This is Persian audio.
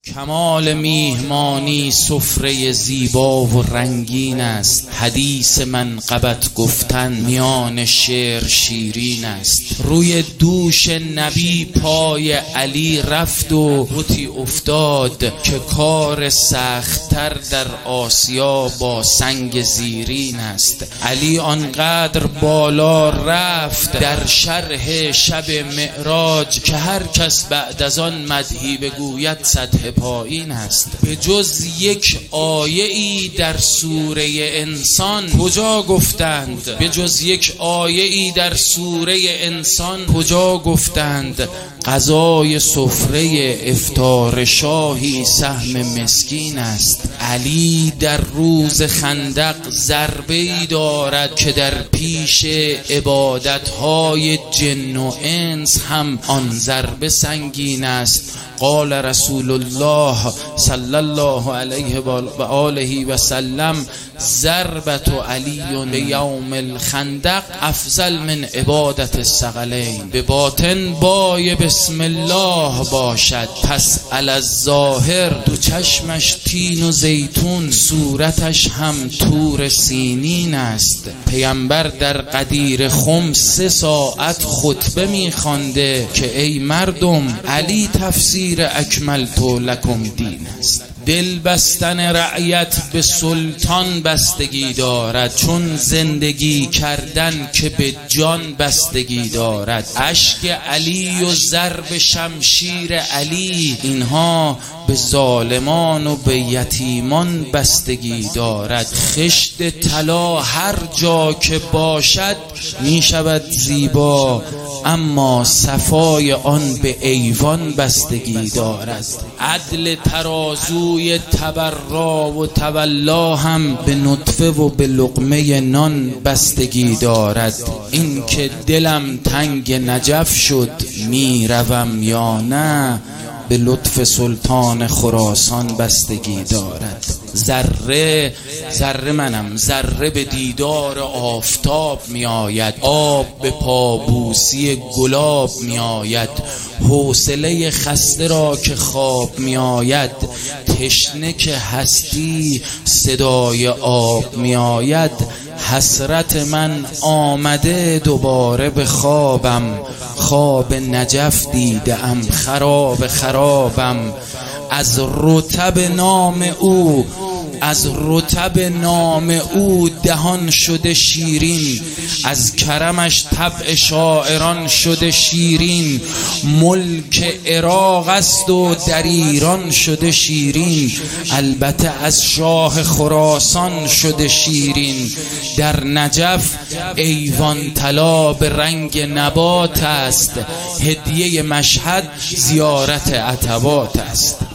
کمال میهمانی سفره زیبا و رنگین است. حدیث منقبت گفتن میان شعر شیرین است. روی دوش نبی پای علی رفت و بتی افتاد که کار سخت‌تر در آسیا با سنگ زیرین است. علی آنقدر بالا رفت در شرح شب معراج که هر کس بعد از آن مدحی بگوید سطح پایین است. به جز یک آیه ای در سوره انسان کجا گفتند؟ به جز یک آیه ای در سوره انسان کجا گفتند غذای سفره افطار شاهی سهم مسکین است؟ علی در روز خندق ضربه‌ای دارد که در پیش عبادت‌های جن و انس هم آن ضربه سنگین است. قال رسول الله صلی الله علیه و آله و سلم ضربت علی یوم الخندق افضل من عبادت الثقلین. به باطن بای بسم الله باشد، پس علی الظاهر دو چشمش تین و زیتون، صورتش هم طور سینین است. پیامبر در غدیر خم 3 ساعت خطبه می‌خوانده که ای مردم، علی تفسیر اکملت لکم دین است. دل بستن رعیت به سلطان بستگی دارد، چون زندگی کردن که به جان بستگی دارد. اشک علی و ضرب شمشیر علی، اینها به ظالمان و به یتیمان بستگی دارد. خشت طلا هر جا که باشد می شود زیبا، اما صفای آن به ایوان بستگی دارد. عدل ترازوی تبرا و تولا هم به نطفه و به لقمه نان بستگی دارد. این که دلم تنگ نجف شد می روم یا نه، به لطف سلطان خراسان بستگی دارد. ذره منم، ذره به دیدار آفتاب می آید، آب به پابوسی گلاب می آید. حوصله خسته را که خواب می آید، تشنه که هستی صدای آب می آید. حسرت من آمده دوباره به خوابم، خواب نجف دیدم خراب خرابم. از رطب نام او دهان شده شیرین، از کرمش طبع شاعران شده شیرین. ملک عراق است و در ایران شده شیرین، البته از شاه خراسان شده شیرین. در نجف ایوان طلا به رنگ نبات است، هدیه مشهد زیارت عتبات است.